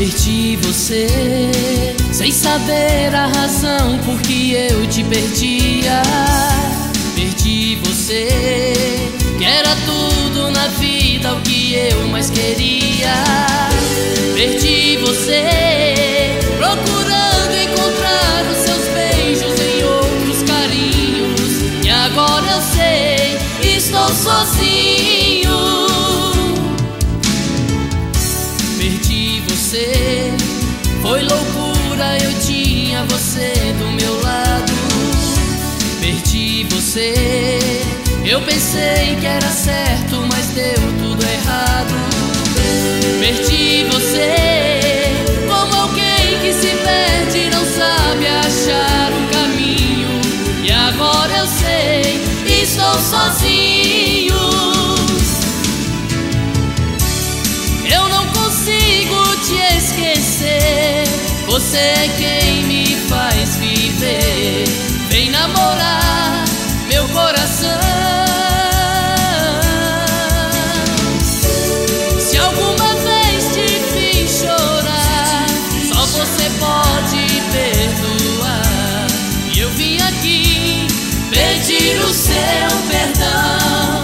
Perdi você, sem saber a razão por que eu te perdia. Perdi você, que era tudo na vida, o que eu mais queria. Perdi você, procurando encontrar os seus beijos em outros carinhos. E agora eu sei, estou sozinho. Perdi você, foi loucura, eu tinha você do meu lado. Perdi você, eu pensei que era certo, mas deu tudo errado. Perdi você, como alguém que se perde e não sabe achar um caminho. E agora eu sei, estou sozinho. Eu não consigo te esquecer, você é quem me faz viver. Vem namorar meu coração. Se alguma vez te fiz chorar, só você pode perdoar. E eu vim aqui pedir o seu perdão.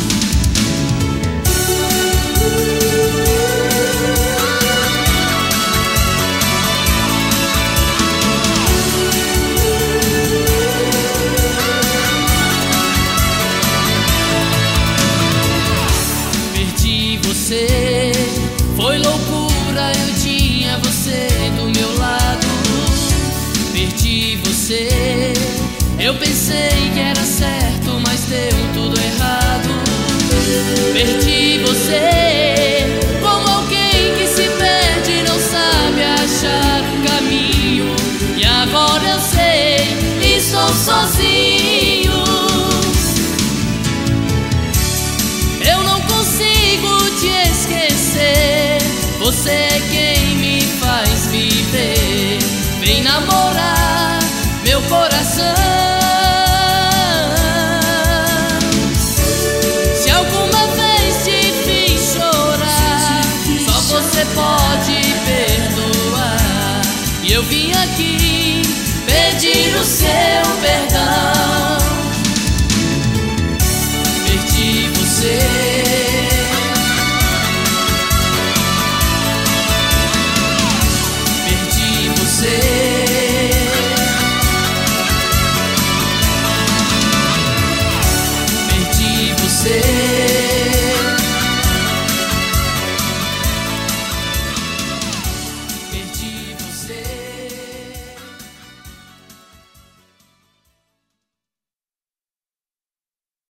Foi loucura, eu tinha você do meu lado. Perdi você, eu pensei que era certo, mas deu tudo errado. Perdi você, como alguém que se perde e não sabe achar um caminho. E agora eu sei, estou sozinho. Eu não consigo te esquecer, você é quem me faz viver. Vem namorar meu coração. Se alguma vez te fiz chorar, só você pode perdoar. E eu vim aqui pedir o seu perdão.